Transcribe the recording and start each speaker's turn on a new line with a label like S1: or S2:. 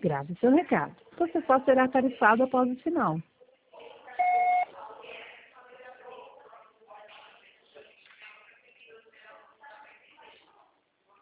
S1: Grave seu recado. Você só será tarifado após o sinal.